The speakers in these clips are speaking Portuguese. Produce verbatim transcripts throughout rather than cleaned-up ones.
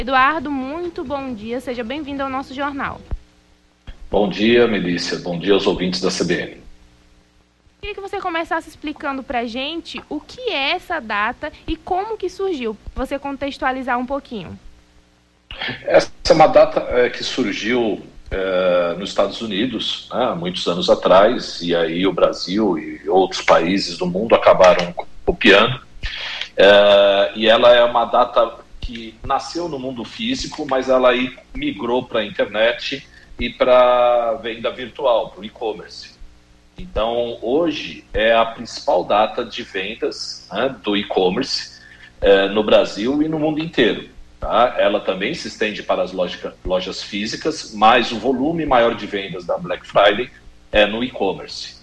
Eduardo, muito bom dia, seja bem-vindo ao nosso jornal. Bom dia, Melícia. Bom dia aos ouvintes da C B N. Queria que você começasse explicando para a gente o que é essa data e como que surgiu, para você contextualizar um pouquinho. Essa é uma data é, que surgiu é, nos Estados Unidos, né, há muitos anos atrás, e aí o Brasil e outros países do mundo acabaram copiando. É, e ela é uma data que nasceu no mundo físico, mas ela aí migrou para a internet e para venda virtual, para o e-commerce. Então, hoje é a principal data de vendas, né, do e-commerce é, no Brasil e no mundo inteiro. Tá? Ela também se estende para as loja, lojas físicas, mas o volume maior de vendas da Black Friday é no e-commerce.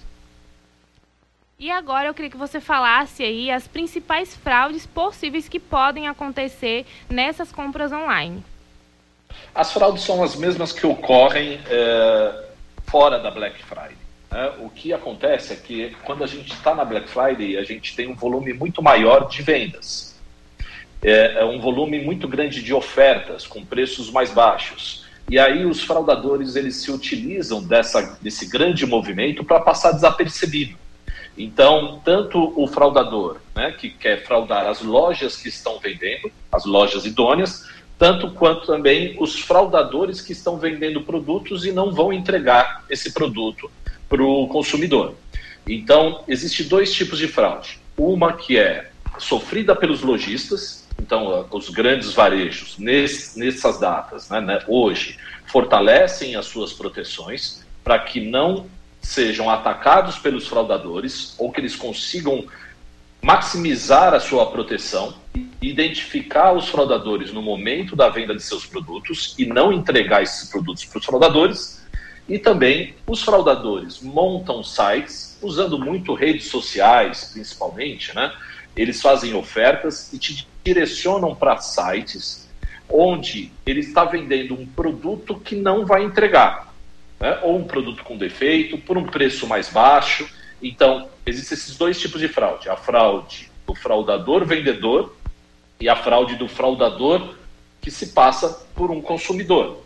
E agora eu queria que você falasse aí as principais fraudes possíveis que podem acontecer nessas compras online. As fraudes são as mesmas que ocorrem é, fora da Black Friday. Né? O que acontece é que quando a gente está na Black Friday, a gente tem um volume muito maior de vendas. É, é um volume muito grande de ofertas com preços mais baixos. E aí os fraudadores eles se utilizam dessa, desse grande movimento para passar desapercebido. Então, tanto o fraudador, né, que quer fraudar as lojas que estão vendendo, as lojas idôneas, tanto quanto também os fraudadores que estão vendendo produtos e não vão entregar esse produto para o consumidor. Então, existem dois tipos de fraude. Uma que é sofrida pelos lojistas, então os grandes varejos, nesse, nessas datas, né, né, hoje, fortalecem as suas proteções para que não sejam atacados pelos fraudadores ou que eles consigam maximizar a sua proteção, identificar os fraudadores no momento da venda de seus produtos e não entregar esses produtos para os fraudadores. E também os fraudadores montam sites, usando muito redes sociais, principalmente, né? Eles fazem ofertas e te direcionam para sites onde ele está vendendo um produto que não vai entregar. Né, ou um produto com defeito, por um preço mais baixo. Então, existem esses dois tipos de fraude. A fraude do fraudador-vendedor e a fraude do fraudador que se passa por um consumidor.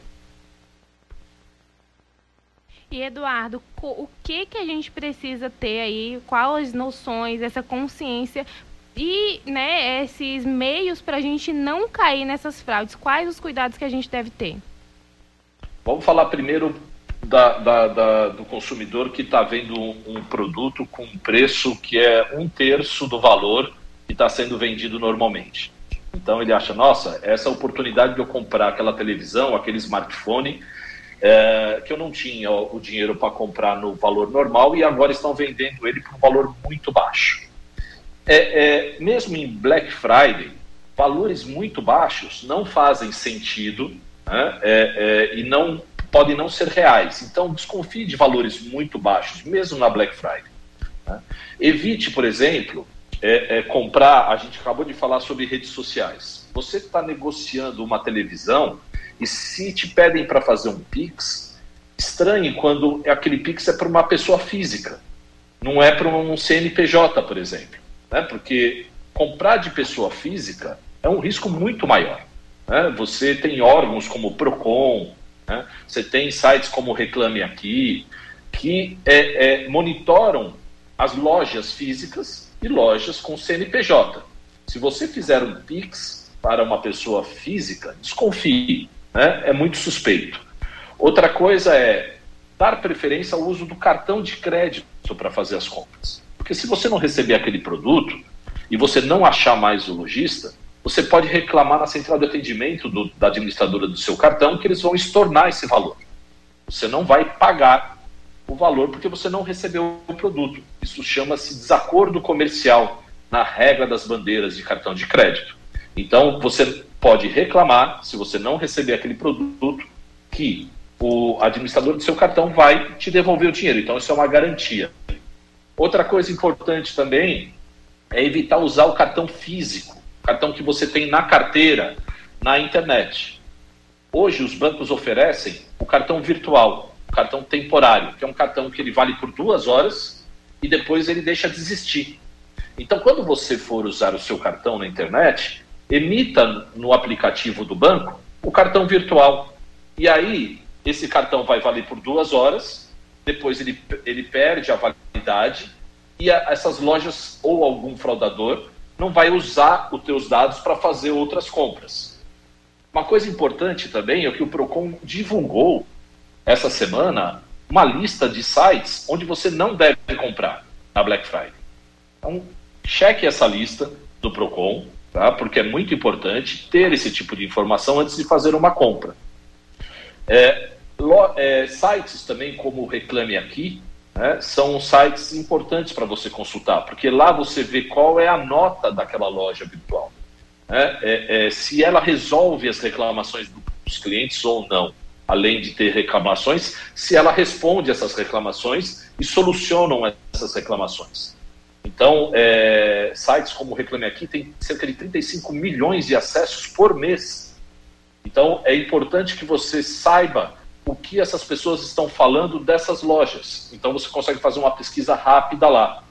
E, Eduardo, o que, que a gente precisa ter aí, quais as noções, essa consciência e, né, esses meios para a gente não cair nessas fraudes? Quais os cuidados que a gente deve ter? Vamos falar primeiro Da, da, da, do consumidor que está vendo um, um produto com um preço que é um terço do valor que está sendo vendido normalmente. Então ele acha, nossa, essa oportunidade de eu comprar aquela televisão, aquele smartphone, é, que eu não tinha o dinheiro para comprar no valor normal e agora estão vendendo ele por um valor muito baixo. É, é, mesmo em Black Friday, valores muito baixos não fazem sentido, né, é, é, e não podem não ser reais. Então, desconfie de valores muito baixos, mesmo na Black Friday. Né? Evite, por exemplo, é, é, comprar... A gente acabou de falar sobre redes sociais. Você está negociando uma televisão e se te pedem para fazer um Pix, estranhe quando aquele Pix é para uma pessoa física, não é para um C N P J, por exemplo. Né? Porque comprar de pessoa física é um risco muito maior. Né? Você tem órgãos como o Procon, né? Você tem sites como Reclame Aqui, que é, é, monitoram as lojas físicas e lojas com C N P J. Se você fizer um Pix para uma pessoa física, desconfie, né? É muito suspeito. Outra coisa é dar preferência ao uso do cartão de crédito para fazer as compras. Porque se você não receber aquele produto e você não achar mais o lojista, você pode reclamar na central de atendimento do, da administradora do seu cartão que eles vão estornar esse valor. Você não vai pagar o valor porque você não recebeu o produto. Isso chama-se desacordo comercial na regra das bandeiras de cartão de crédito. Então, você pode reclamar, se você não receber aquele produto, que o administrador do seu cartão vai te devolver o dinheiro. Então, isso é uma garantia. Outra coisa importante também é evitar usar o cartão físico, cartão que você tem na carteira, na internet. Hoje os bancos oferecem o cartão virtual, o cartão temporário, que é um cartão que ele vale por duas horas e depois ele deixa de existir. Então, quando você for usar o seu cartão na internet, emita no aplicativo do banco o cartão virtual. E aí, esse cartão vai valer por duas horas, depois ele, ele perde a validade e a, essas lojas ou algum fraudador não vai usar os teus dados para fazer outras compras. Uma coisa importante também é que o Procon divulgou essa semana uma lista de sites onde você não deve comprar na Black Friday. Então, cheque essa lista do Procon, tá? Porque é muito importante ter esse tipo de informação antes de fazer uma compra. É, lo, é, sites também como o Reclame Aqui, né, são sites importantes para você consultar, porque lá você vê qual é a nota daquela loja virtual. Né? É, é, se ela resolve as reclamações dos clientes ou não, além de ter reclamações, se ela responde essas reclamações e solucionam essas reclamações. Então, é, sites como o Reclame Aqui tem cerca de trinta e cinco milhões de acessos por mês. Então, é importante que você saiba o que essas pessoas estão falando dessas lojas. Então, você consegue fazer uma pesquisa rápida lá.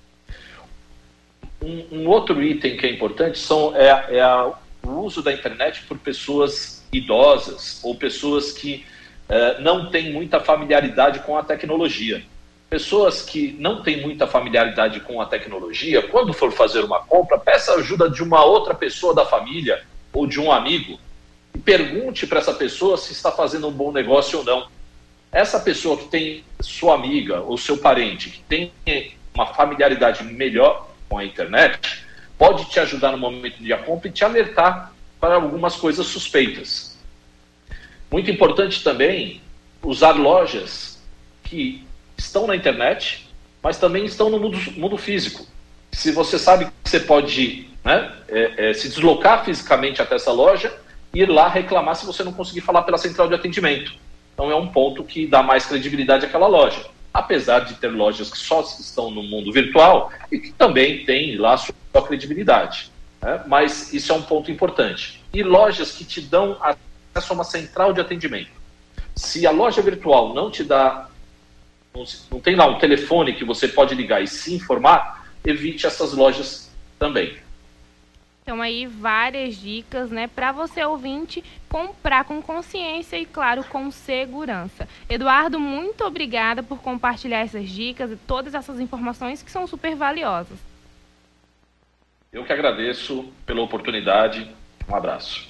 Um, um outro item que é importante são, é, é a, o uso da internet por pessoas idosas ou pessoas que eh, não têm muita familiaridade com a tecnologia. Pessoas que não têm muita familiaridade com a tecnologia, quando for fazer uma compra, peça ajuda de uma outra pessoa da família ou de um amigo e pergunte para essa pessoa se está fazendo um bom negócio ou não. Essa pessoa que tem sua amiga ou seu parente, que tem uma familiaridade melhor com a internet, pode te ajudar no momento de compra e te alertar para algumas coisas suspeitas. Muito importante também usar lojas que estão na internet, mas também estão no mundo, mundo físico. Se você sabe que você pode, né, é, é, se deslocar fisicamente até essa loja e ir lá reclamar se você não conseguir falar pela central de atendimento. Então é um ponto que dá mais credibilidade àquela loja. Apesar de ter lojas que só estão no mundo virtual e que também têm lá sua credibilidade. Né? Mas isso é um ponto importante. E lojas que te dão acesso a uma central de atendimento. Se a loja virtual não te dá, não, não tem lá um telefone que você pode ligar e se informar, evite essas lojas também. Então aí várias dicas, né, para você ouvinte comprar com consciência e, claro, com segurança. Eduardo, muito obrigada por compartilhar essas dicas e todas essas informações que são super valiosas. Eu que agradeço pela oportunidade. Um abraço.